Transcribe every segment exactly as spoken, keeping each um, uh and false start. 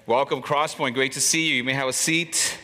Welcome, Crosspoint. Great to see you. You may have a seat.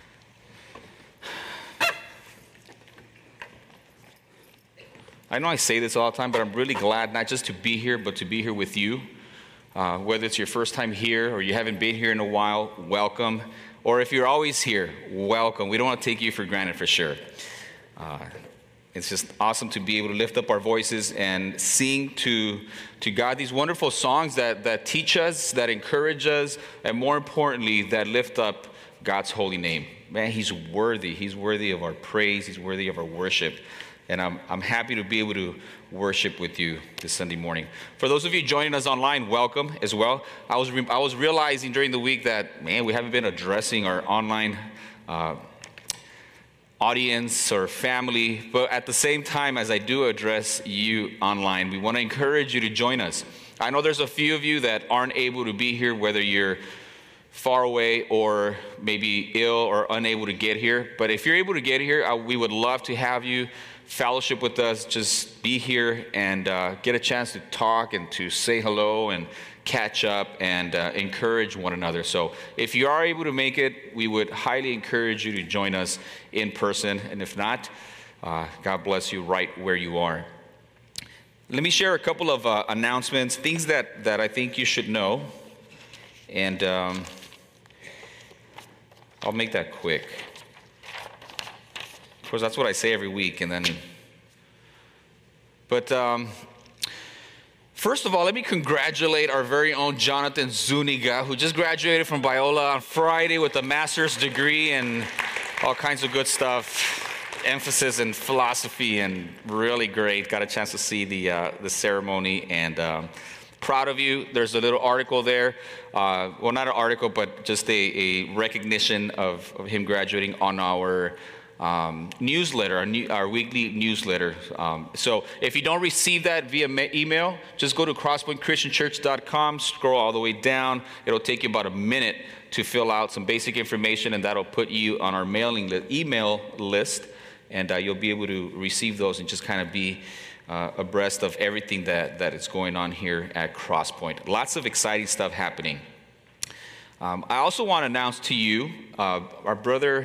I know I say this all the time, but I'm really glad not just to be here, but to be here with you. Uh, whether it's your first time here or you haven't been here in a while, welcome. Or if you're always here, welcome. We don't want to take you for granted for sure. Uh, it's just awesome to be able to lift up our voices and sing to, to God these wonderful songs that, that teach us, that encourage us, and more importantly, that lift up God's holy name. Man, He's worthy. He's worthy of our praise. He's worthy of our worship. And I'm, I'm happy to be able to worship with you this Sunday morning. For those of you joining us online, welcome as well. I was re- I was realizing during the week that, man, we haven't been addressing our online uh, audience or family. But at the same time, as I do address you online, we want to encourage you to join us. I know there's a few of you that aren't able to be here, whether you're far away or maybe ill or unable to get here. But if you're able to get here, uh, we would love to have you fellowship with us. Just be here and uh, get a chance to talk and to say hello and catch up and uh, encourage one another. So if you are able to make it, we would highly encourage you to join us in person. And if not, uh, God bless you right where you are. Let me share a couple of uh, announcements, things that, that I think you should know. And um, I'll make that quick. Of course, that's what I say every week, and then, but um, first of all, let me congratulate our very own Jonathan Zuniga, who just graduated from Biola on Friday with a master's degree and all kinds of good stuff, emphasis in philosophy, and really great. Got a chance to see the uh, the ceremony, and um, proud of you. There's a little article there, uh, well, not an article, but just a, a recognition of, of him graduating on our Um, newsletter, our, new, our weekly newsletter. Um, so if you don't receive that via ma- email, just go to crosspoint christian church dot com, scroll all the way down. It'll take you about a minute to fill out some basic information, and that'll put you on our mailing li- email list, and uh, you'll be able to receive those and just kind of be uh, abreast of everything that, that is going on here at Crosspoint. Lots of exciting stuff happening. Um, I also want to announce to you, uh, our brother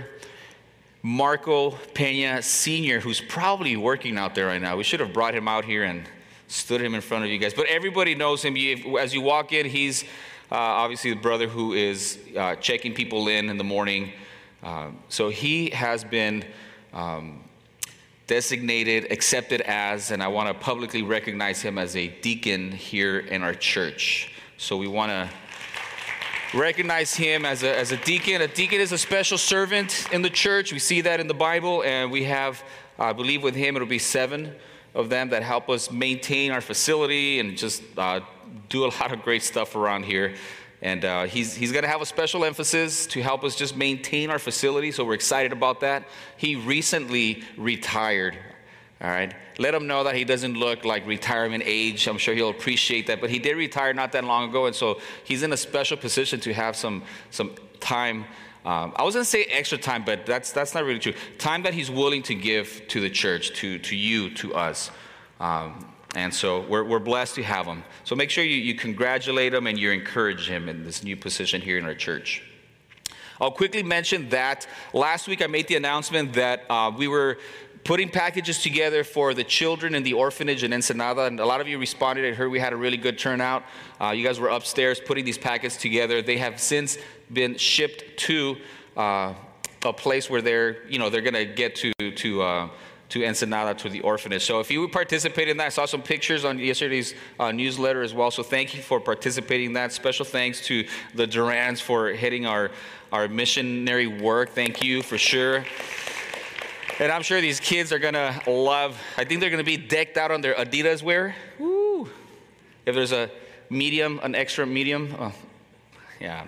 Marco Pena Senior, who's probably working out there right now. We should have brought him out here and stood him in front of you guys. But everybody knows him. You, as you walk in, he's uh, obviously the brother who is uh, checking people in in the morning. Uh, so he has been um, designated, accepted as, and I want to publicly recognize him as a deacon here in our church. So we want to recognize him as a, as a deacon. A deacon is a special servant in the church. We see that in the Bible, and we have, I believe with him, it'll be seven of them that help us maintain our facility and just uh, do a lot of great stuff around here. And uh, he's he's going to have a special emphasis to help us just maintain our facility, so we're excited about that. He recently retired. All right. Let him know that he doesn't look like retirement age. I'm sure he'll appreciate that. But he did retire not that long ago, and so he's in a special position to have some some time. Um, I was going to say extra time, but that's that's not really true. Time that he's willing to give to the church, to to you, to us. Um, and so we're we're blessed to have him. So make sure you, you congratulate him and you encourage him in this new position here in our church. I'll quickly mention that last week I made the announcement that uh, we were putting packages together for the children in the orphanage in Ensenada, and a lot of you responded. I heard we had a really good turnout. Uh, you guys were upstairs putting these packets together. They have since been shipped to uh, a place where they're, you know, they're going to get to to uh, to Ensenada, to the orphanage. So if you would participate in that, I saw some pictures on yesterday's uh, newsletter as well. So thank you for participating in that. Special thanks to the Durans for heading our our missionary work. Thank you for sure. And I'm sure these kids are going to love, I think they're going to be decked out on their Adidas wear. Woo! If there's a medium, an extra medium, oh, yeah,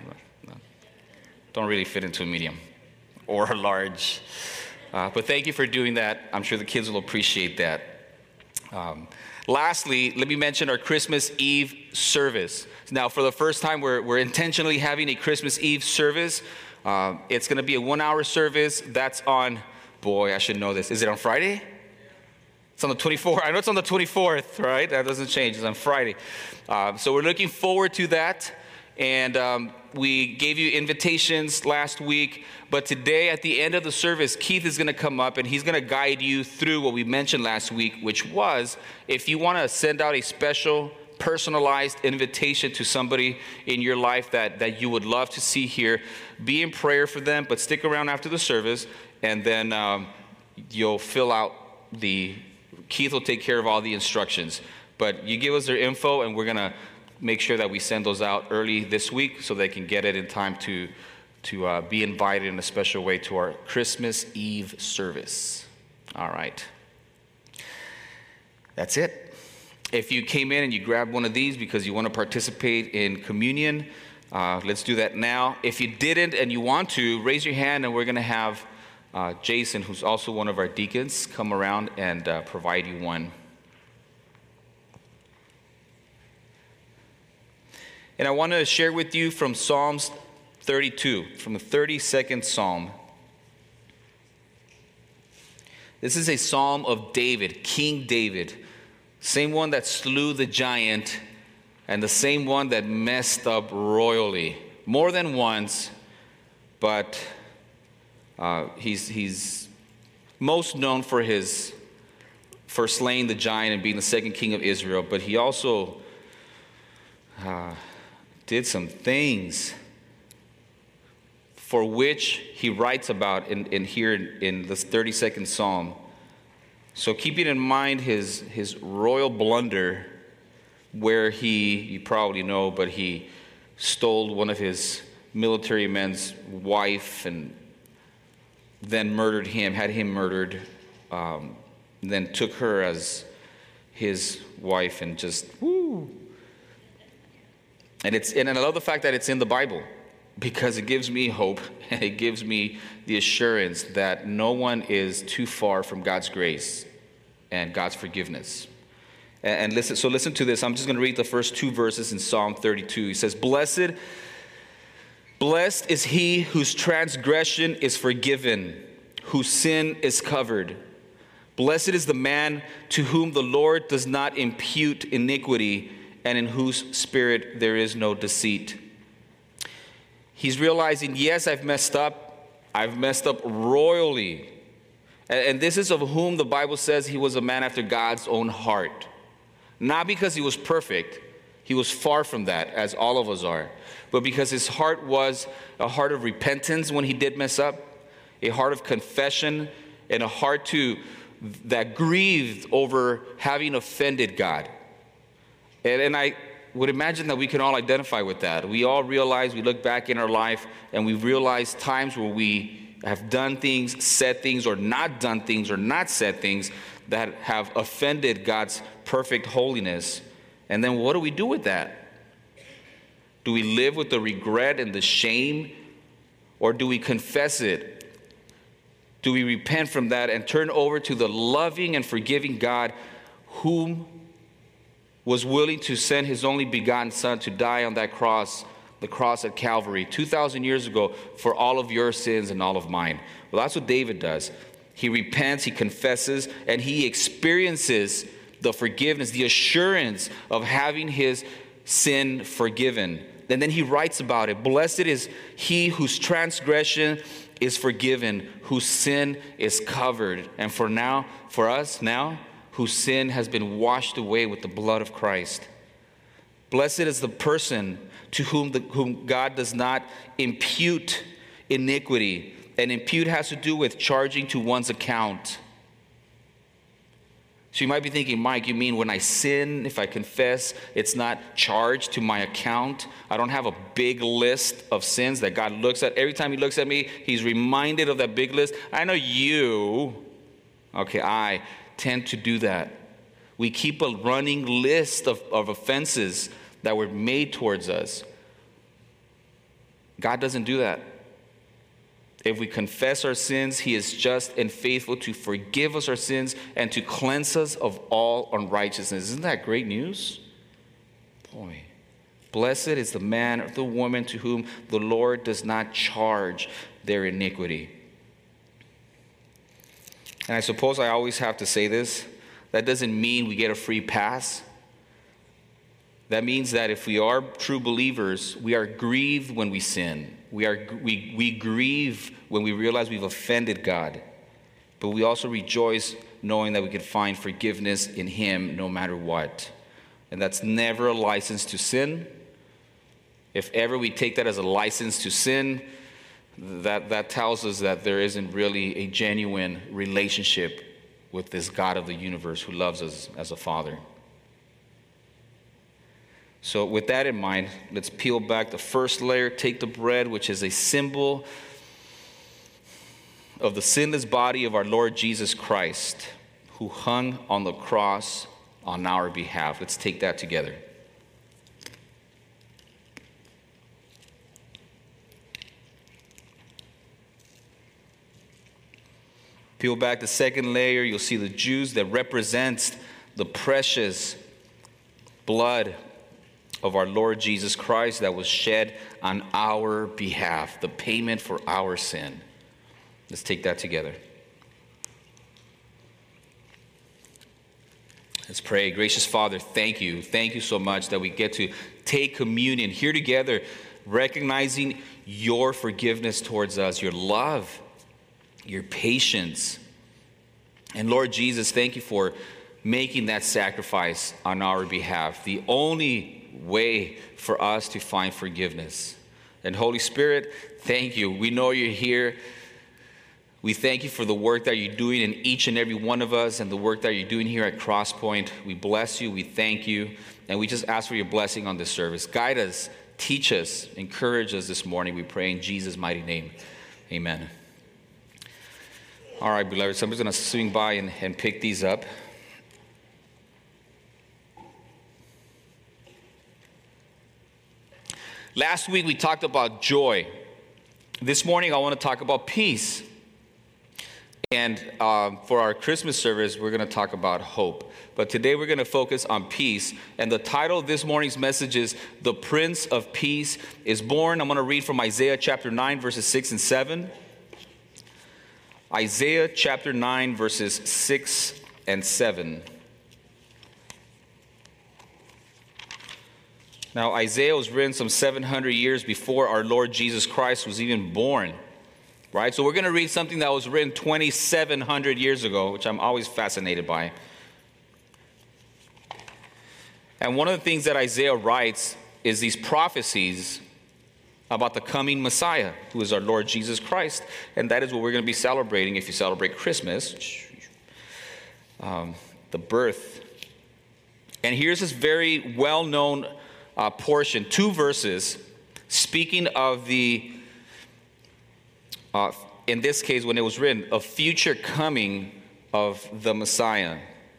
don't really fit into a medium or a large. Uh, but thank you for doing that. I'm sure the kids will appreciate that. Um, lastly, let me mention our Christmas Eve service. Now, for the first time, we're, we're intentionally having a Christmas Eve service. Uh, it's going to be a one-hour service. That's on... Boy, I should know this. Is it on Friday? It's on the twenty-fourth. I know it's on the twenty-fourth, right? That doesn't change. It's on Friday. Uh, so we're looking forward to that. And um, we gave you invitations last week. But today, at the end of the service, Keith is going to come up and he's going to guide you through what we mentioned last week, which was if you want to send out a special personalized invitation to somebody in your life that, that you would love to see here, be in prayer for them, but stick around after the service, and then um, you'll fill out the, Keith will take care of all the instructions. But you give us their info, and we're going to make sure that we send those out early this week so they can get it in time to, to uh, be invited in a special way to our Christmas Eve service. All right. That's it. If you came in and you grabbed one of these because you want to participate in communion, uh, let's do that now. If you didn't and you want to, raise your hand, and we're going to have uh, Jason, who's also one of our deacons, come around and uh, provide you one. And I want to share with you from Psalms thirty-two, from the thirty-second Psalm. This is a psalm of David, King David. Same one that slew the giant, and the same one that messed up royally. More than once, but uh, he's he's most known for his for slaying the giant and being the second king of Israel. But he also uh, did some things for which he writes about in, in here in, in this thirty-second Psalm. So keeping in mind his, his royal blunder, where he, you probably know, but he stole one of his military men's wife and then murdered him, had him murdered, um, then took her as his wife and just, woo. And, it's, and I love the fact that it's in the Bible, because it gives me hope and it gives me the assurance that no one is too far from God's grace and God's forgiveness. And, and listen, so listen to this. I'm just going to read the first two verses in Psalm thirty-two. He says, Blessed, blessed is he whose transgression is forgiven, whose sin is covered. Blessed is the man to whom the Lord does not impute iniquity, and in whose spirit there is no deceit. He's realizing, yes, I've messed up. I've messed up royally. And, and this is of whom the Bible says he was a man after God's own heart. Not because he was perfect. He was far from that, as all of us are. But because his heart was a heart of repentance when he did mess up, a heart of confession, and a heart to, that grieved over having offended God. And, and I... would imagine that we can all identify with that. We all realize, we look back in our life and we realize times where we have done things, said things, or not done things, or not said things that have offended God's perfect holiness. And then what do we do with that? Do we live with the regret and the shame, or do we confess it? Do we repent from that and turn over to the loving and forgiving God whom was willing to send his only begotten son to die on that cross, the cross at Calvary, two thousand years ago, for all of your sins and all of mine? Well, that's what David does. He repents, he confesses, and he experiences the forgiveness, the assurance of having his sin forgiven. And then he writes about it. Blessed is he whose transgression is forgiven, whose sin is covered. And for now, for us now, whose sin has been washed away with the blood of Christ. Blessed is the person to whom, the, whom God does not impute iniquity. And impute has to do with charging to one's account. So you might be thinking, Mike, you mean when I sin, if I confess, it's not charged to my account? I don't have a big list of sins that God looks at. Every time he looks at me, he's reminded of that big list. I know you, okay, I tend to do that. We keep a running list of, of offenses that were made towards us. God doesn't do that. If we confess our sins, he is just and faithful to forgive us our sins and to cleanse us of all unrighteousness. Isn't that great news? Boy, blessed is the man or the woman to whom the Lord does not charge their iniquity. And I suppose I always have to say this. That doesn't mean we get a free pass. That means that if we are true believers, we are grieved when we sin. We are we we grieve when we realize we've offended God. But we also rejoice knowing that we can find forgiveness in Him no matter what. And that's never a license to sin. If ever we take that as a license to sin, that, that tells us that there isn't really a genuine relationship with this God of the universe who loves us as a Father. So with that in mind, let's peel back the first layer, take the bread, which is a symbol of the sinless body of our Lord Jesus Christ, who hung on the cross on our behalf. Let's take that together. Peel back the second layer, you'll see the juice that represents the precious blood of our Lord Jesus Christ that was shed on our behalf, the payment for our sin. Let's take that together. Let's pray. Gracious Father, thank you. Thank you so much that we get to take communion here together, recognizing your forgiveness towards us, your love, your patience. And Lord Jesus, thank you for making that sacrifice on our behalf, the only way for us to find forgiveness. And Holy Spirit, thank you. We know you're here. We thank you for the work that you're doing in each and every one of us and the work that you're doing here at Crosspoint. We bless you. We thank you. And we just ask for your blessing on this service. Guide us, teach us, encourage us this morning. We pray in Jesus' mighty name. Amen. All right, beloved, so I'm just going to swing by and, and pick these up. Last week we talked about joy. This morning I want to talk about peace. And um, for our Christmas service, we're going to talk about hope. But today we're going to focus on peace. And the title of this morning's message is The Prince of Peace is Born. I'm going to read from Isaiah chapter nine, verses six and seven. Isaiah chapter nine, verses six and seven. Now, Isaiah was written some seven hundred years before our Lord Jesus Christ was even born, right? So we're going to read something that was written twenty-seven hundred years ago, which I'm always fascinated by. And one of the things that Isaiah writes is these prophecies about the coming Messiah, who is our Lord Jesus Christ. And that is what we're going to be celebrating if you celebrate Christmas, um, the birth. And here's this very well-known Uh, portion, two verses, speaking of the, uh, in this case, when it was written, a future coming of the Messiah.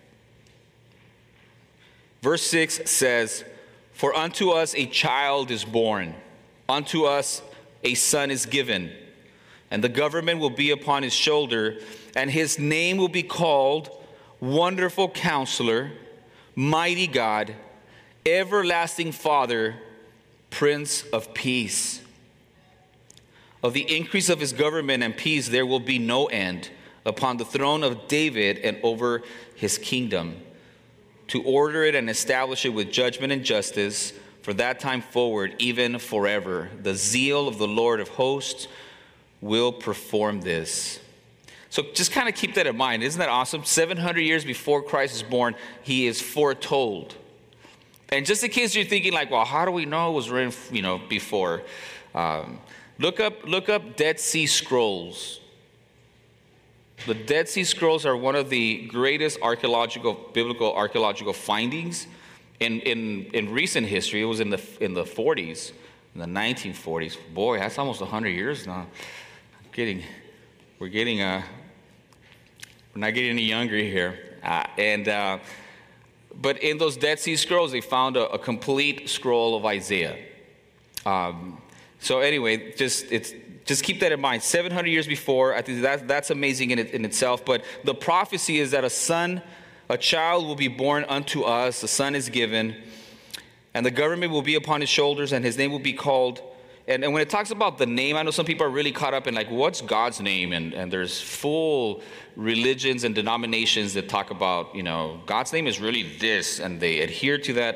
Verse six says, "For unto us a child is born, unto us a son is given, and the government will be upon his shoulder, and his name will be called Wonderful Counselor, Mighty God, Everlasting Father, Prince of Peace. Of the increase of his government and peace there will be no end upon the throne of David and over his kingdom, to order it and establish it with judgment and justice for that time forward, even forever. The zeal of the Lord of hosts will perform this." So just kind of keep that in mind. Isn't that awesome? seven hundred years before Christ is born, he is foretold. And just in case you're thinking like, well, how do we know it was written, you know, before? Um, look up, look up Dead Sea Scrolls. The Dead Sea Scrolls are one of the greatest archaeological, biblical archaeological findings in, in, in recent history. It was in the in the forties, in the nineteen forties. Boy, that's almost one hundred years now. I'm getting, we're getting, uh, we're not getting any younger here, uh, and. Uh, But in those Dead Sea Scrolls, they found a, a complete scroll of Isaiah. Um, so anyway, just it's just keep that in mind. seven hundred years before, I think that, that's amazing in, it, in itself. But the prophecy is that a son, a child will be born unto us. A son is given. And the government will be upon his shoulders, and his name will be called. And, and when it talks about the name, I know some people are really caught up in like, what's God's name? And, and there's full religions and denominations that talk about, you know, God's name is really this, and they adhere to that.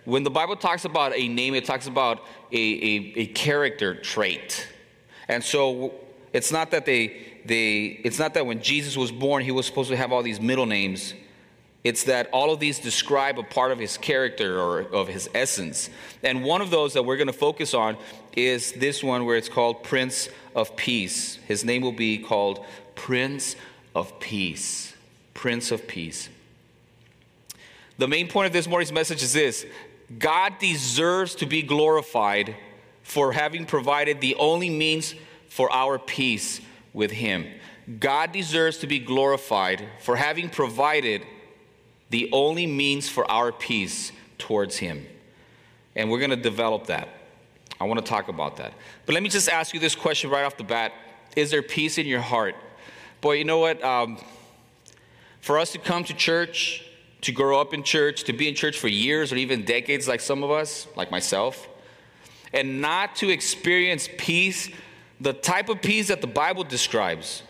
when the Bible talks about a name, it talks about a, a, a character trait. And so it's not that they they it's not that when Jesus was born, he was supposed to have all these middle names. It's that all of these describe a part of his character or of his essence. And one of those that we're going to focus on is this one where it's called Prince of Peace. His name will be called Prince of Peace. Prince of Peace. The main point of this morning's message is this: God deserves to be glorified for having provided the only means for our peace with him. God deserves to be glorified for having provided the only means for our peace towards him. And we're going to develop that. I want to talk about that. But let me just ask you this question right off the bat. Is there peace in your heart? Boy, you know what? Um, for us to come to church, to grow up in church, to be in church for years or even decades like some of us, like myself, and not to experience peace, the type of peace that the Bible describes,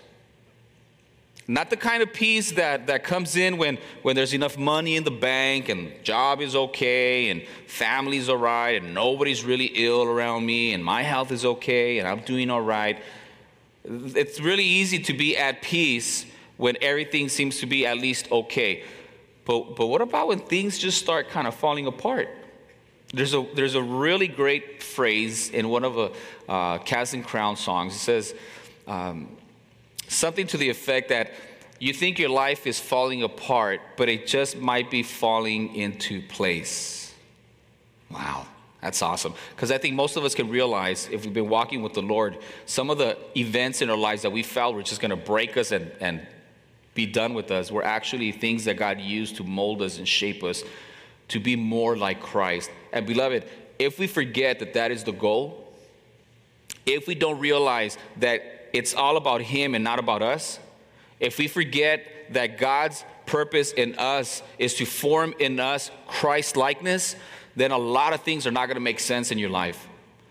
not the kind of peace that, that comes in when, when there's enough money in the bank and job is okay and family's all right and nobody's really ill around me and my health is okay and I'm doing all right. It's really easy to be at peace when everything seems to be at least okay. But, but what about when things just start kind of falling apart? There's a, there's a really great phrase in one of the uh, Casting Crown songs. It says, um, something to the effect that you think your life is falling apart, but it just might be falling into place. Wow, that's awesome. Because I think most of us can realize, if we've been walking with the Lord, some of the events in our lives that we felt were just going to break us and, and be done with us were actually things that God used to mold us and shape us to be more like Christ. And beloved, if we forget that that is the goal, if we don't realize that it's all about him and not about us, if we forget that God's purpose in us is to form in us Christ-likeness, then a lot of things are not going to make sense in your life.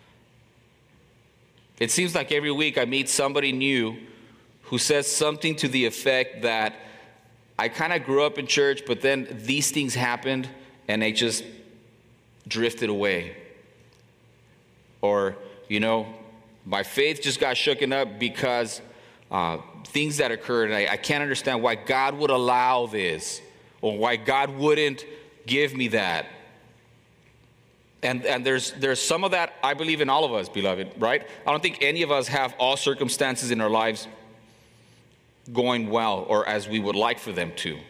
It seems like every week I meet somebody new who says something to the effect that I kind of grew up in church, but then these things happened and they just drifted away. Or, you know, my faith just got shooken up because uh, things that occurred, and I, I can't understand why God would allow this or why God wouldn't give me that. And and there's there's some of that, I believe, in all of us, beloved, right? I don't think any of us have all circumstances in our lives going well or as we would like for them to.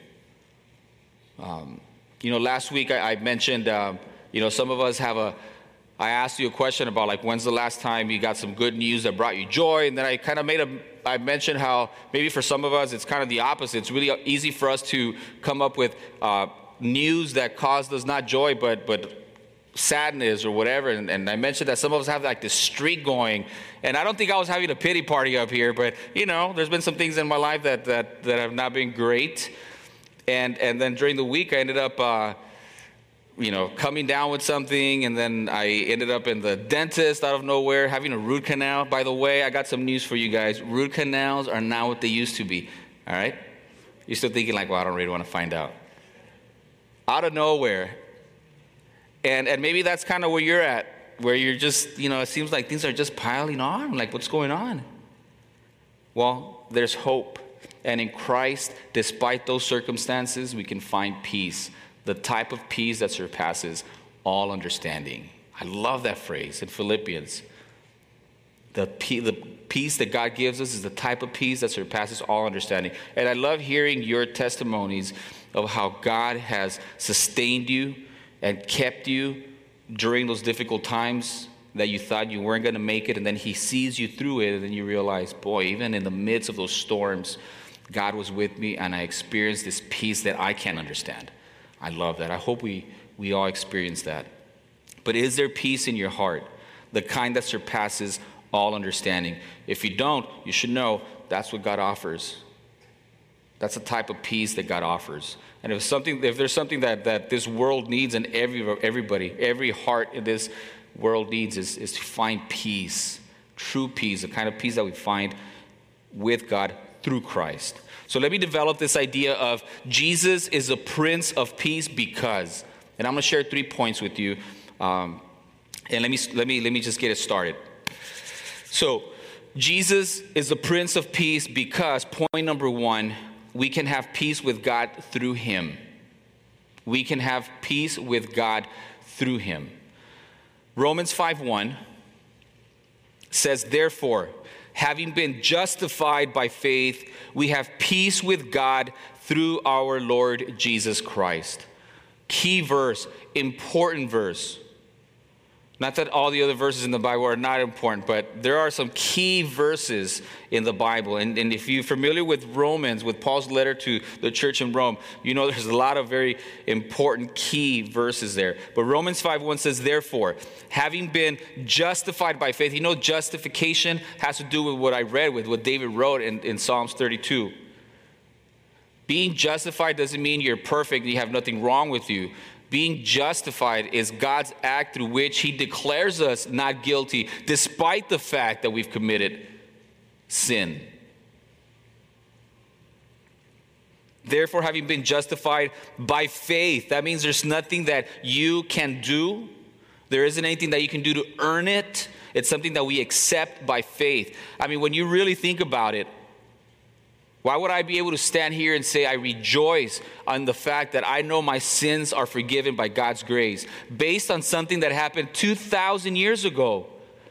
Um, you know, last week I, I mentioned, uh, you know, some of us have a, I asked you a question about like, when's the last time you got some good news that brought you joy? And then I kind of made a, I mentioned how maybe for some of us, it's kind of the opposite. It's really easy for us to come up with uh, news that caused us not joy, but but sadness or whatever. And, and I mentioned that some of us have like this streak going. And I don't think I was having a pity party up here, but you know, there's been some things in my life that that, that have not been great. And and then during the week, I ended up, uh, you know, coming down with something, and then I ended up in the dentist out of nowhere, having a root canal. By the way, I got some news for you guys. Root canals are not what they used to be, all right? You're still thinking like, well, I don't really want to find out. Out of nowhere. And and maybe that's kind of where you're at, where you're just, you know, it seems like things are just piling on. Like, what's going on? Well, there's hope. And in Christ, despite those circumstances, we can find peace. The type of peace that surpasses all understanding. I love that phrase in Philippians. The, the peace that God gives us is the type of peace that surpasses all understanding. And I love hearing your testimonies of how God has sustained you and kept you during those difficult times that you thought you weren't going to make it. And then he sees you through it, and then you realize, boy, even in the midst of those storms, God was with me, and I experienced this peace that I can't understand. I love that. I hope we, we all experience that. But is there peace in your heart? The kind that surpasses all understanding. If you don't, you should know that's what God offers. That's the type of peace that God offers. And if something, if there's something that, that this world needs, and every everybody, every heart in this world needs, is, is to find peace, true peace, the kind of peace that we find with God through Christ. So let me develop this idea of Jesus is a Prince of Peace because. And I'm going to share three points with you. Um, and let me, let me, let me just get it started. So, Jesus is the Prince of Peace because, point number one, we can have peace with God through him. We can have peace with God through him. Romans five one says, therefore, having been justified by faith, we have peace with God through our Lord Jesus Christ. Key verse, important verse. Not that all the other verses in the Bible are not important, but there are some key verses in the Bible. And, and if you're familiar with Romans, with Paul's letter to the church in Rome, you know there's a lot of very important key verses there. But Romans five one says, therefore, having been justified by faith. You know, justification has to do with what I read, with what David wrote in, in Psalms thirty-two. Being justified doesn't mean you're perfect and you have nothing wrong with you. Being justified is God's act through which he declares us not guilty, despite the fact that we've committed sin. Therefore, having been justified by faith, that means there's nothing that you can do. There isn't anything that you can do to earn it. It's something that we accept by faith. I mean, when you really think about it, why would I be able to stand here and say I rejoice on the fact that I know my sins are forgiven by God's grace, based on something that happened two thousand years ago?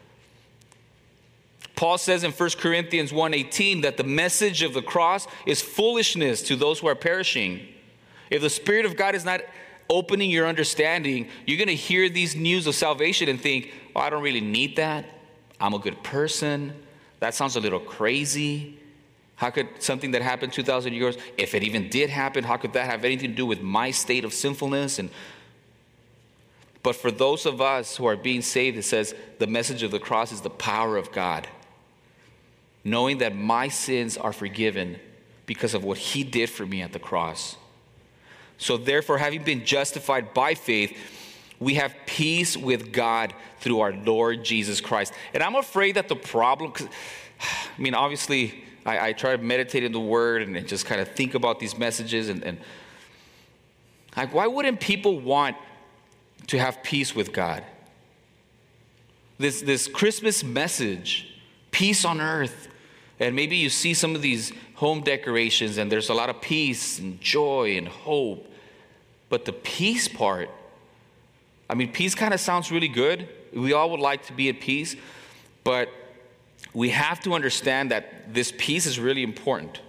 Paul says in First Corinthians one eighteen that the message of the cross is foolishness to those who are perishing. If the Spirit of God is not opening your understanding, you're going to hear these news of salvation and think, oh, I don't really need that. I'm a good person. That sounds a little crazy. How could something that happened two thousand years, if it even did happen, how could that have anything to do with my state of sinfulness? And But for those of us who are being saved, it says the message of the cross is the power of God. Knowing that my sins are forgiven because of what he did for me at the cross. So therefore, having been justified by faith, we have peace with God through our Lord Jesus Christ. And I'm afraid that the problem, I mean, obviously, I, I try to meditate in the Word and, and just kind of think about these messages. And, and like, why wouldn't people want to have peace with God? This, this Christmas message, peace on earth. And maybe you see some of these home decorations and there's a lot of peace and joy and hope. But the peace part, I mean, peace kind of sounds really good. We all would like to be at peace. But we have to understand that this peace is really important.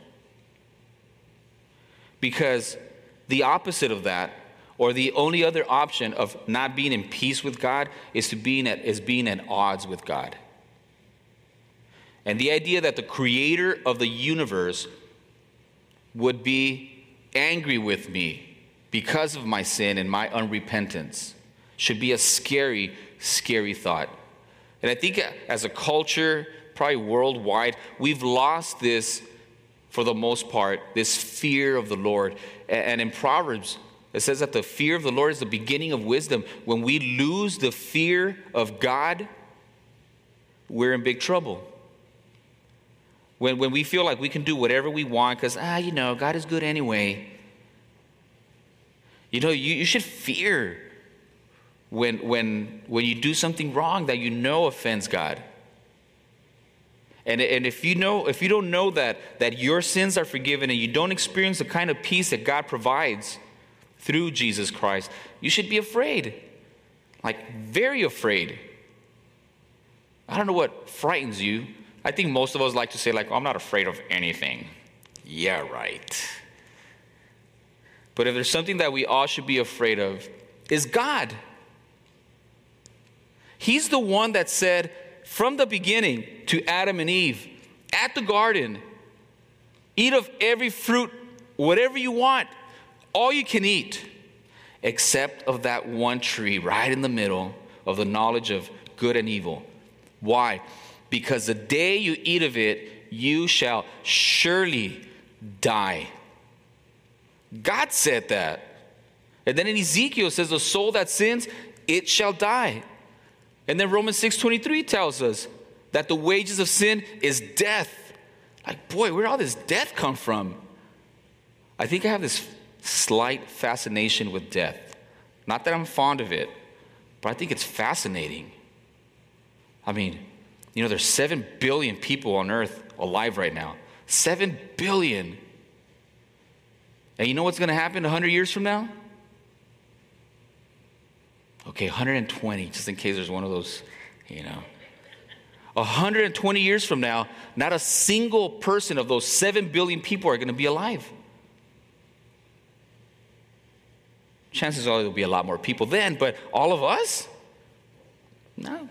Because the opposite of that, or the only other option of not being in peace with God, is to being at is being at odds with God. And the idea that the creator of the universe would be angry with me because of my sin and my unrepentance should be a scary, scary thought. And I think as a culture, probably worldwide, we've lost this, for the most part, this fear of the Lord. And in Proverbs, it says that the fear of the Lord is the beginning of wisdom. When we lose the fear of God, we're in big trouble. When, when we feel like we can do whatever we want because, ah, you know, God is good anyway. You know, you, you should fear when, when, when you do something wrong that you know offends God. And, and if you know, if you don't know that, that your sins are forgiven and you don't experience the kind of peace that God provides through Jesus Christ, you should be afraid. Like, very afraid. I don't know what frightens you. I think most of us like to say, like, oh, I'm not afraid of anything. Yeah, right. But if there's something that we all should be afraid of, is God. He's the one that said from the beginning to Adam and Eve at the garden, eat of every fruit, whatever you want, all you can eat, except of that one tree right in the middle of the knowledge of good and evil. Why? Because the day you eat of it, you shall surely die. God said that. And then in Ezekiel it says, the soul that sins, it shall die. And then Romans six twenty-three tells us that the wages of sin is death. Like, boy, where did all this death come from? I think I have this slight fascination with death. Not that I'm fond of it, but I think it's fascinating. I mean, you know, there's seven billion people on earth alive right now. seven billion. And you know what's going to happen one hundred years from now? Okay, one hundred twenty, just in case there's one of those, you know. one hundred twenty years from now, not a single person of those seven billion people are going to be alive. Chances are there'll be a lot more people then, but all of us? No.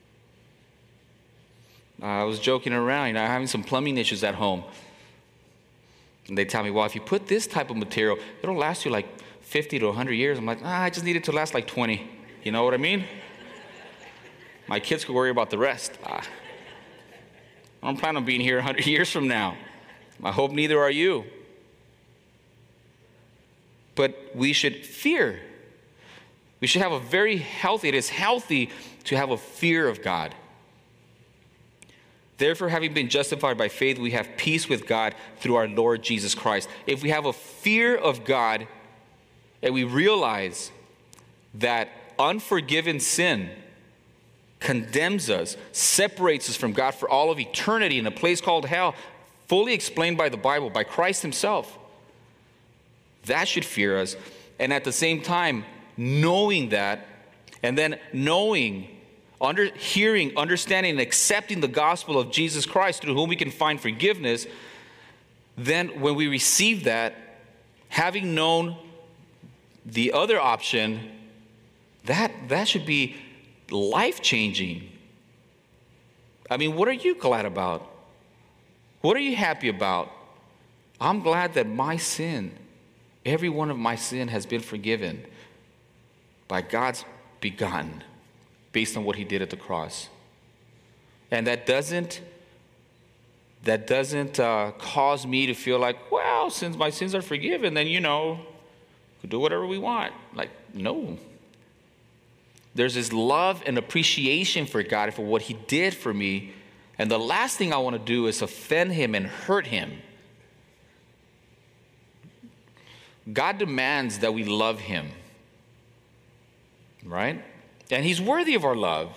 Uh, I was joking around, you know, having some plumbing issues at home. And they tell me, well, if you put this type of material, it'll last you like fifty to one hundred years. I'm like, ah, I just need it to last like twenty. You know what I mean? My kids could worry about the rest. Ah. I don't plan on being here one hundred years from now. I hope neither are you. But we should fear. We should have a very healthy, it is healthy to have a fear of God. Therefore, having been justified by faith, we have peace with God through our Lord Jesus Christ. If we have a fear of God and we realize that unforgiven sin condemns us, separates us from God for all of eternity in a place called hell, fully explained by the Bible, by Christ himself, that should fear us. And at the same time, knowing that, and then knowing, under, hearing, understanding, and accepting the gospel of Jesus Christ through whom we can find forgiveness, then when we receive that, having known the other option, that, that should be life-changing. I mean, what are you glad about? What are you happy about? I'm glad that my sin, every one of my sin has been forgiven by God's begotten, based on what he did at the cross. And that doesn't, that doesn't uh, cause me to feel like, well, since my sins are forgiven, then, you know, we can do whatever we want. Like, no. There's this love and appreciation for God, for what he did for me. And the last thing I want to do is offend him and hurt him. God demands that we love him, right? And he's worthy of our love.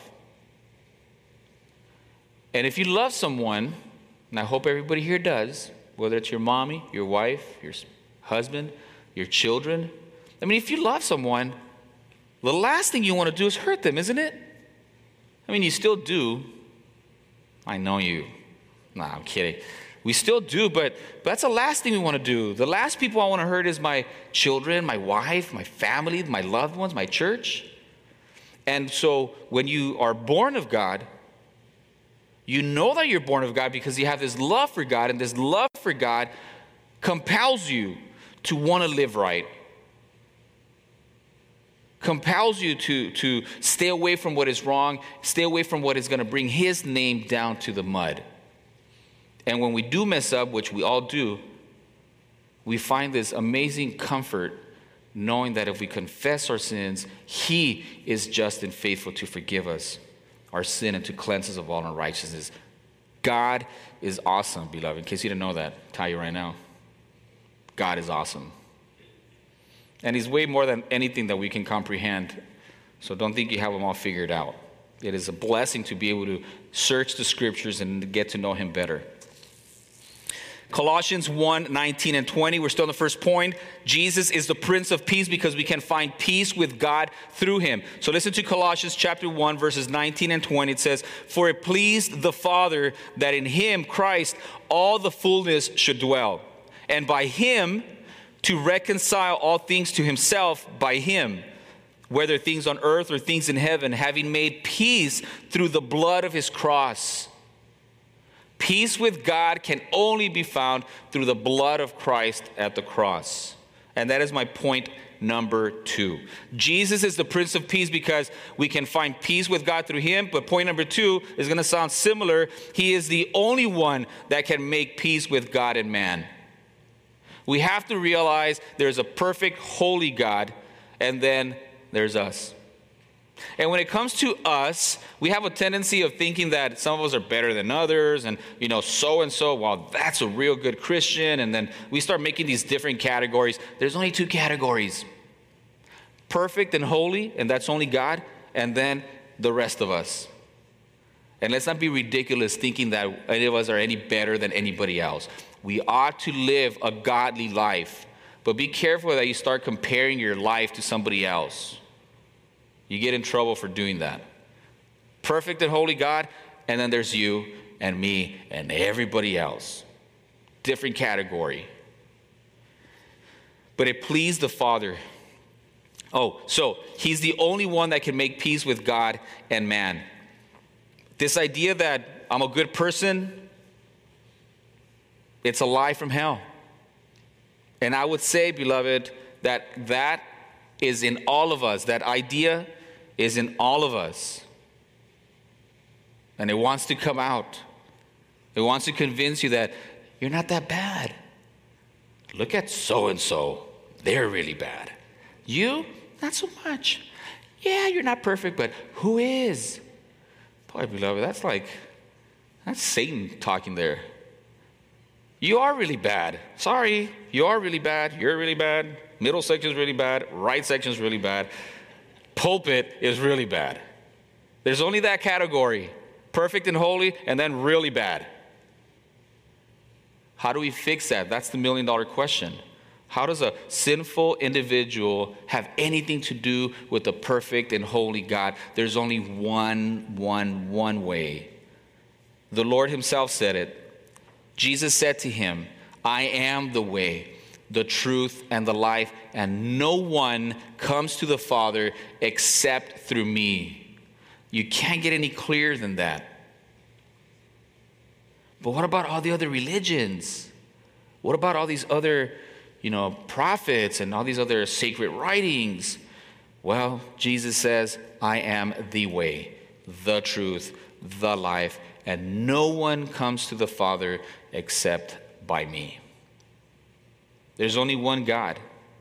And if you love someone, and I hope everybody here does, whether it's your mommy, your wife, your husband, your children, I mean, if you love someone, the last thing you want to do is hurt them, isn't it? I mean, you still do. I know you. Nah, I'm kidding. We still do, but, but that's the last thing we want to do. The last people I want to hurt is my children, my wife, my family, my loved ones, my church. And so when you are born of God, you know that you're born of God because you have this love for God, and this love for God compels you to want to live right. Compels you to, to stay away from what is wrong, stay away from what is going to bring his name down to the mud. And when we do mess up, which we all do, we find this amazing comfort knowing that if we confess our sins, he is just and faithful to forgive us our sin and to cleanse us of all unrighteousness. God is awesome, beloved. In case you didn't know that, I'll tell you right now. God is awesome. And he's way more than anything that we can comprehend. So don't think you have them all figured out. It is a blessing to be able to search the scriptures and get to know him better. Colossians one, nineteen and twenty, we're still on the first point. Jesus is the Prince of Peace because we can find peace with God through him. So listen to Colossians chapter one, verses nineteen and twenty. It says, "For it pleased the Father that in him, Christ, all the fullness should dwell, and by him to reconcile all things to himself by him, whether things on earth or things in heaven, having made peace through the blood of his cross." Peace with God can only be found through the blood of Christ at the cross. And that is my point number two. Jesus is the Prince of Peace because we can find peace with God through him. But point number two is going to sound similar. He is the only one that can make peace with God and man. We have to realize there's a perfect, holy God, and then there's us. And when it comes to us, we have a tendency of thinking that some of us are better than others, and, you know, so-and-so, well, that's a real good Christian, and then we start making these different categories. There's only two categories: perfect and holy, and that's only God, and then the rest of us. And let's not be ridiculous thinking that any of us are any better than anybody else. We ought to live a godly life, but be careful that you start comparing your life to somebody else. You get in trouble for doing that. Perfect and holy God, and then there's you and me and everybody else. Different category. But it pleased the Father. Oh, so he's the only one that can make peace with God and man. This idea that I'm a good person, it's a lie from hell. And I would say, beloved, that that is in all of us. That idea is in all of us. And it wants to come out. It wants to convince you that you're not that bad. Look at so-and-so. They're really bad. You, not so much. Yeah, you're not perfect, but who is? Boy, beloved, that's like, that's Satan talking there. You are really bad. Sorry, you are really bad. You're really bad. Middle section's really bad. Right section's really bad. Pulpit is really bad. There's only that category. Perfect and holy, and then really bad. How do we fix that? That's the million dollar question. How does a sinful individual have anything to do with the perfect and holy God? There's only one, one, one way. The Lord himself said it. Jesus said to him, I am the way, the truth, and the life, and no one comes to the Father except through me. You can't get any clearer than that. But what about all the other religions? What about all these other, you know, prophets and all these other sacred writings? Well, Jesus says, I am the way, the truth, the life, and no one comes to the Father except by me. There's only one God.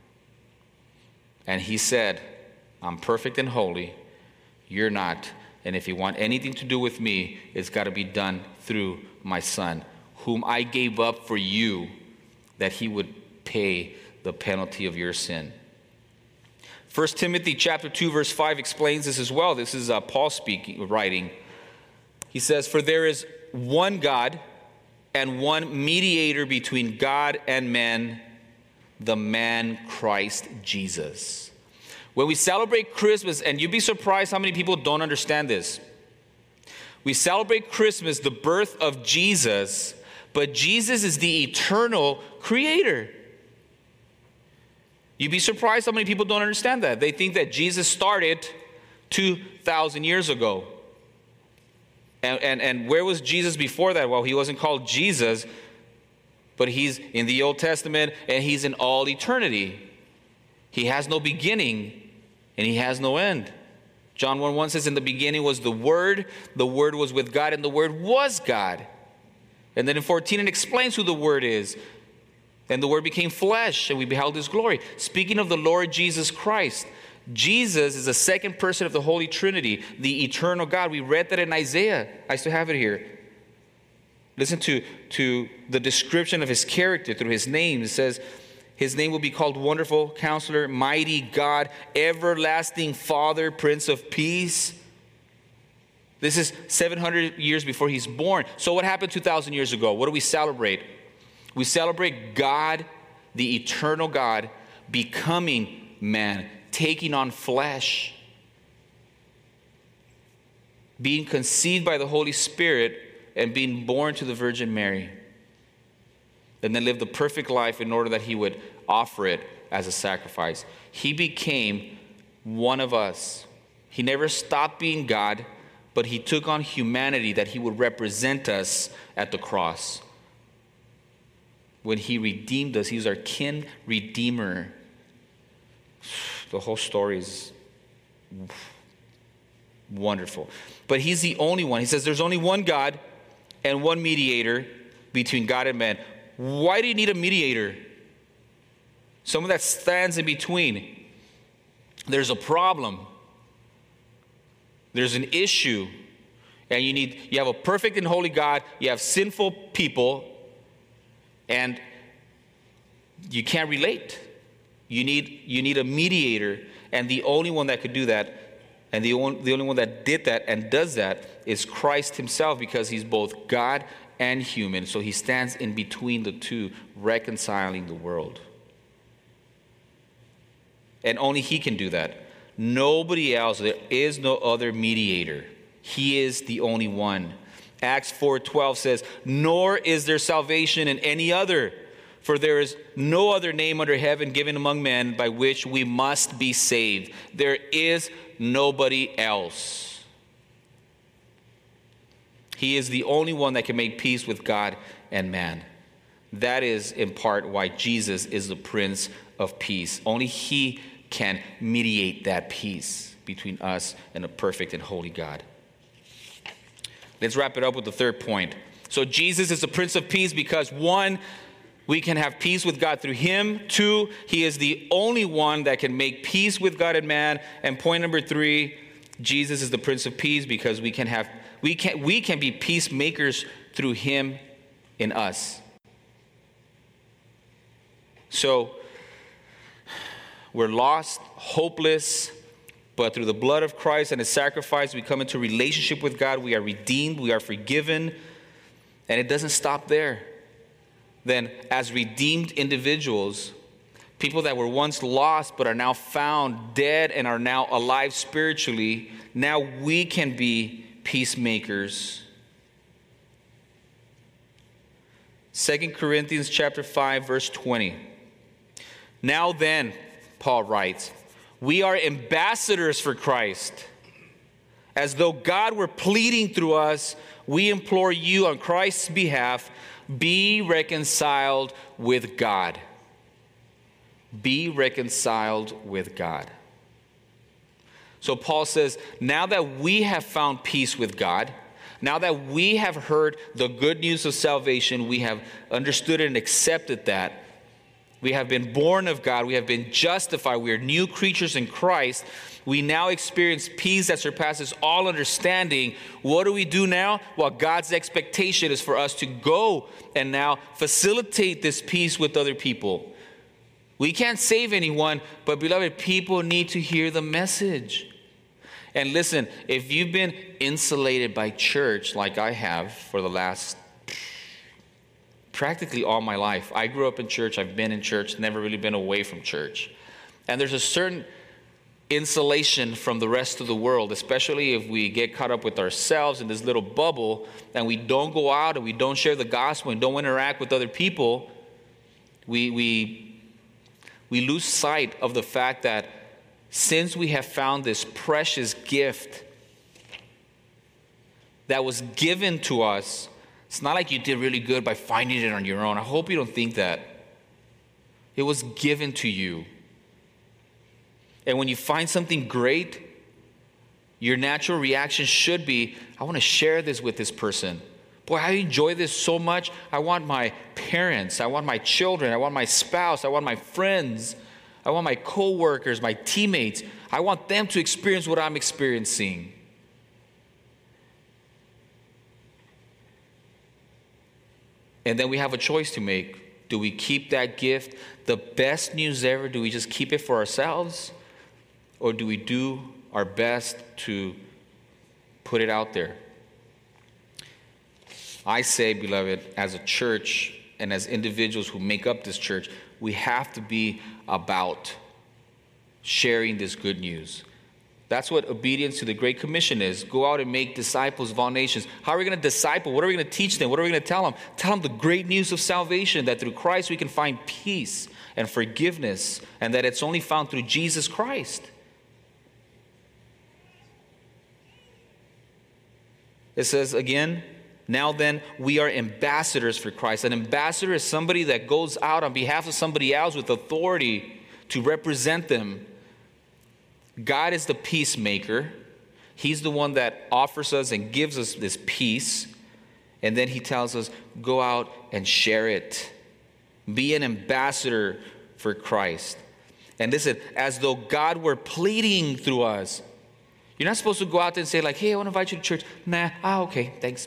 And he said, I'm perfect and holy. You're not. And if you want anything to do with me, it's got to be done through my Son, whom I gave up for you, that he would pay the penalty of your sin. First Timothy chapter two, verse five explains this as well. This is uh, Paul speaking, writing. He says, for there is one God and one mediator between God and men, the man Christ Jesus. When we celebrate Christmas, and you'd be surprised how many people don't understand this. We celebrate Christmas, the birth of Jesus, but Jesus is the eternal creator. You'd be surprised how many people don't understand that. They think that Jesus started two thousand years ago. And, and, and where was Jesus before that? Well, he wasn't called Jesus, but he's in the Old Testament, and he's in all eternity. He has no beginning, and he has no end. John one one says, in the beginning was the Word, the Word was with God, and the Word was God. And then in fourteen, it explains who the Word is. And the Word became flesh, and we beheld his glory. Speaking of the Lord Jesus Christ, Jesus is the second person of the Holy Trinity, the eternal God. We read that in Isaiah. I still have it here. Listen to, to the description of his character through his name. It says, his name will be called Wonderful Counselor, Mighty God, Everlasting Father, Prince of Peace. This is seven hundred years before he's born. So what happened two thousand years ago? What do we celebrate? We celebrate God, the eternal God, becoming man, taking on flesh, being conceived by the Holy Spirit, and being born to the Virgin Mary. And then lived the perfect life in order that he would offer it as a sacrifice. He became one of us. He never stopped being God, but he took on humanity that he would represent us at the cross. When he redeemed us, he's our kin redeemer. The whole story is wonderful. But he's the only one. He says there's only one God and one mediator between God and man. Why do you need a mediator? Someone that stands in between. There's a problem. There's an issue. And you need, you have a perfect and holy God. You have sinful people. And you can't relate. You need, you need a mediator. And the only one that could do that, and the only, the only one that did that and does that is Christ himself, because he's both God and human. So he stands in between the two, reconciling the world. And only he can do that. Nobody else. There is no other mediator. He is the only one. Acts four twelve says, "Nor is there salvation in any other, for there is no other name under heaven given among men by which we must be saved." There is nobody else. He is the only one that can make peace with God and man. That is in part why Jesus is the Prince of Peace. Only he can mediate that peace between us and a perfect and holy God. Let's wrap it up with the third point. So Jesus is the Prince of Peace because, one, we can have peace with God through him. Two, he is the only one that can make peace with God and man. And point number three, Jesus is the Prince of Peace because we can have we can we can be peacemakers through him in us. So we're lost, hopeless, but through the blood of Christ and his sacrifice, we come into relationship with God. We are redeemed, we are forgiven, and it doesn't stop there. Then, as redeemed individuals, people that were once lost but are now found dead and are now alive spiritually, now we can be peacemakers. Second Corinthians chapter five, verse twenty. "Now then," Paul writes, "we are ambassadors for Christ. As though God were pleading through us, we implore you on Christ's behalf, be reconciled with God." Be reconciled with God. So Paul says, now that we have found peace with God, now that we have heard the good news of salvation, we have understood and accepted that, we have been born of God, we have been justified, we are new creatures in Christ, we now experience peace that surpasses all understanding. What do we do now? Well, God's expectation is for us to go and now facilitate this peace with other people. We can't save anyone, but beloved, people need to hear the message. And listen, if you've been insulated by church like I have for the last practically all my life. I grew up in church. I've been in church, never really been away from church. And there's a certain insulation from the rest of the world, especially if we get caught up with ourselves in this little bubble and we don't go out and we don't share the gospel and don't interact with other people. We, we, we lose sight of the fact that since we have found this precious gift that was given to us, it's not like you did really good by finding it on your own. I hope you don't think that. It was given to you. And when you find something great, your natural reaction should be, I want to share this with this person. Boy, I enjoy this so much. I want my parents, I want my children, I want my spouse, I want my friends, I want my co-workers, my teammates. I want them to experience what I'm experiencing. And then we have a choice to make. Do we keep that gift, the best news ever? Do we just keep it for ourselves? Or do we do our best to put it out there? I say, beloved, as a church and as individuals who make up this church, we have to be about sharing this good news. That's what obedience to the Great Commission is. Go out and make disciples of all nations. How are we going to disciple? What are we going to teach them? What are we going to tell them? Tell them the great news of salvation, that through Christ we can find peace and forgiveness, and that it's only found through Jesus Christ. It says again, now then, we are ambassadors for Christ. An ambassador is somebody that goes out on behalf of somebody else with authority to represent them. God is the peacemaker. He's the one that offers us and gives us this peace. And then he tells us, go out and share it. Be an ambassador for Christ. And listen, as though God were pleading through us. You're not supposed to go out there and say like, hey, I want to invite you to church. Nah, ah, okay, thanks.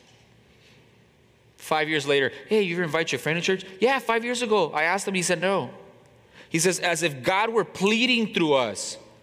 Five years later, hey, you ever invite your friend to church? Yeah, five years ago. I asked him, he said no. He says, as if God were pleading through us.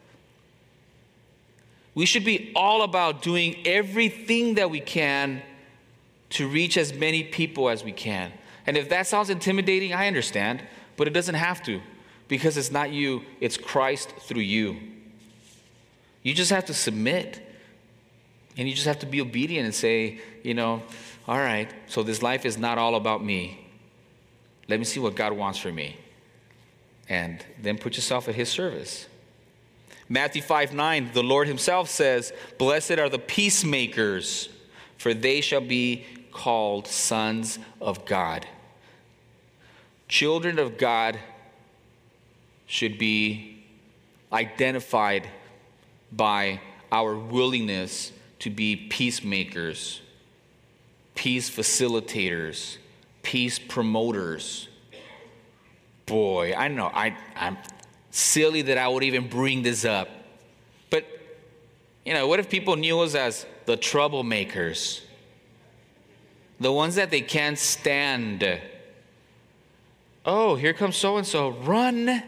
We should be all about doing everything that we can to reach as many people as we can. And if that sounds intimidating, I understand, but it doesn't have to, because it's not you, it's Christ through you. You just have to submit, and you just have to be obedient and say, you know, all right, so this life is not all about me. Let me see what God wants for me. And then put yourself at his service. Matthew five nine, the Lord himself says, "Blessed are the peacemakers, for they shall be called sons of God." Children of God should be identified by our willingness to be peacemakers, peace facilitators, peace promoters. Boy, I know I, I'm silly that I would even bring this up. But, you know, what if people knew us as the troublemakers? The ones that they can't stand. Oh, here comes so-and-so. Run.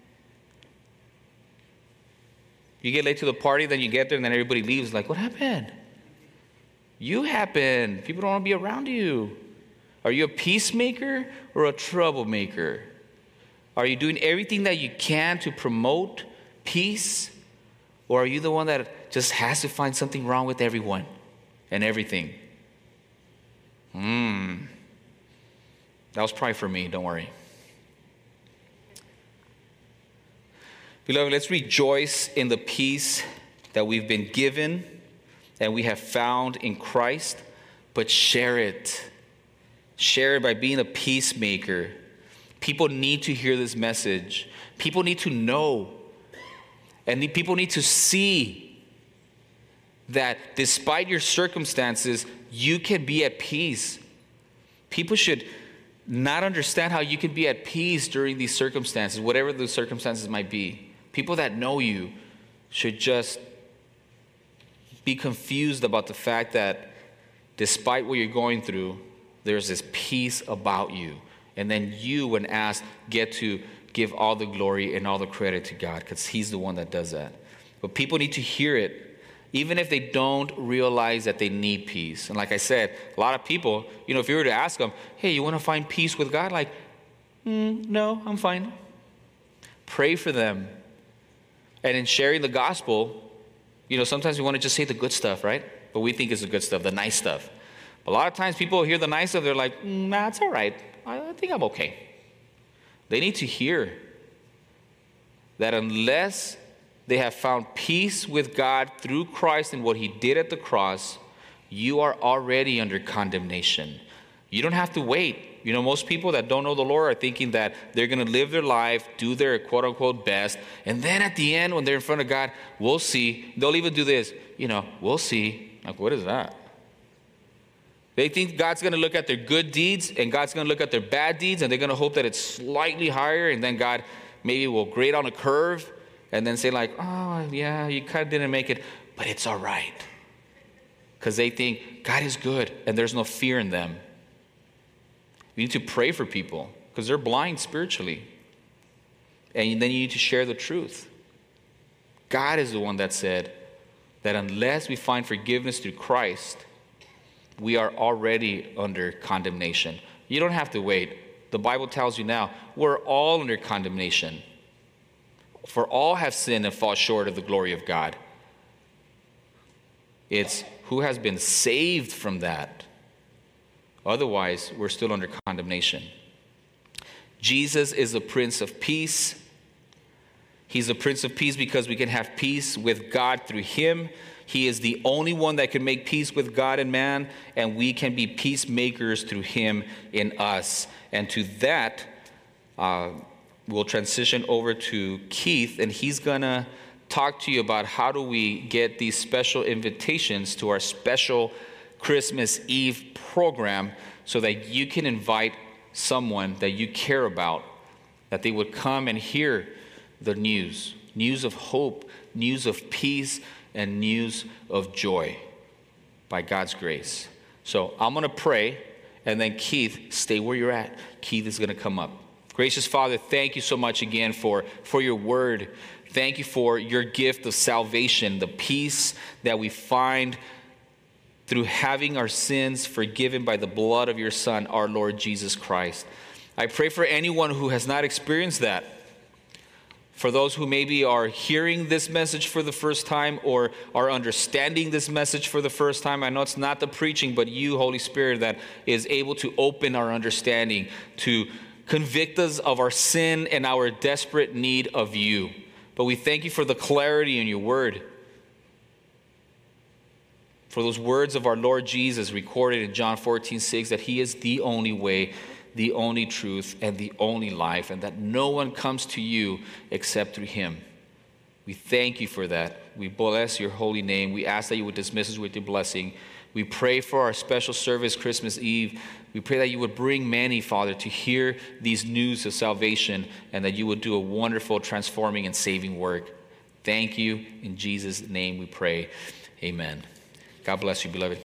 You get late to the party, then you get there, and then everybody leaves. Like, what happened? You happened. People don't want to be around you. Are you a peacemaker or a troublemaker? Are you doing everything that you can to promote peace? Or are you the one that just has to find something wrong with everyone and everything? Hmm. That was probably for me, don't worry. Beloved, let's rejoice in the peace that we've been given and we have found in Christ, but share it. Share it by being a peacemaker. People need to hear this message. People need to know. And people need to see that despite your circumstances, you can be at peace. People should not understand how you can be at peace during these circumstances, whatever those circumstances might be. People that know you should just be confused about the fact that despite what you're going through, there's this peace about you. And then you, when asked, get to give all the glory and all the credit to God, because he's the one that does that. But people need to hear it, even if they don't realize that they need peace. And like I said, a lot of people, you know, if you were to ask them, hey, you want to find peace with God? Like, mm, no, I'm fine. Pray for them. And in sharing the gospel, you know, sometimes we want to just say the good stuff, right? But we think it's the good stuff, the nice stuff. A lot of times people hear the nice stuff, they're like, mm, nah, it's all right. I think I'm okay. They need to hear that unless they have found peace with God through Christ and what he did at the cross, you are already under condemnation. You don't have to wait. You know, most people that don't know the Lord are thinking that they're going to live their life, do their quote-unquote best, and then at the end when they're in front of God, we'll see. They'll even do this, you know, we'll see. Like, what is that? They think God's going to look at their good deeds and God's going to look at their bad deeds, and they're going to hope that it's slightly higher, and then God maybe will grade on a curve and then say like, oh, yeah, you kind of didn't make it, but it's all right. Because they think God is good and there's no fear in them. You need to pray for people because they're blind spiritually. And then you need to share the truth. God is the one that said that unless we find forgiveness through Christ, we are already under condemnation. You don't have to wait. The Bible tells you now, we're all under condemnation. For all have sinned and fall short of the glory of God. It's who has been saved from that. Otherwise, we're still under condemnation. Jesus is the Prince of Peace. He's the Prince of Peace because we can have peace with God through him. He is the only one that can make peace with God and man, and we can be peacemakers through him in us. And to that, uh, we'll transition over to Keith, and he's going to talk to you about how do we get these special invitations to our special Christmas Eve program so that you can invite someone that you care about, that they would come and hear the news, news of hope, news of peace, and news of joy by God's grace. So I'm going to pray, and then Keith, stay where you're at. Keith is going to come up. Gracious Father, thank you so much again for, for your word. Thank you for your gift of salvation, the peace that we find through having our sins forgiven by the blood of your Son, our Lord Jesus Christ. I pray for anyone who has not experienced that. For those who maybe are hearing this message for the first time or are understanding this message for the first time, I know it's not the preaching, but you, Holy Spirit, that is able to open our understanding, to convict us of our sin and our desperate need of you. But we thank you for the clarity in your word, for those words of our Lord Jesus recorded in John fourteen six, that he is the only way, the only truth, and the only life, and that no one comes to you except through him. We thank you for that. We bless your holy name. We ask that you would dismiss us with your blessing. We pray for our special service Christmas Eve. We pray that you would bring many, Father, to hear these news of salvation, and that you would do a wonderful transforming and saving work. Thank you. In Jesus' name we pray. Amen. God bless you, beloved.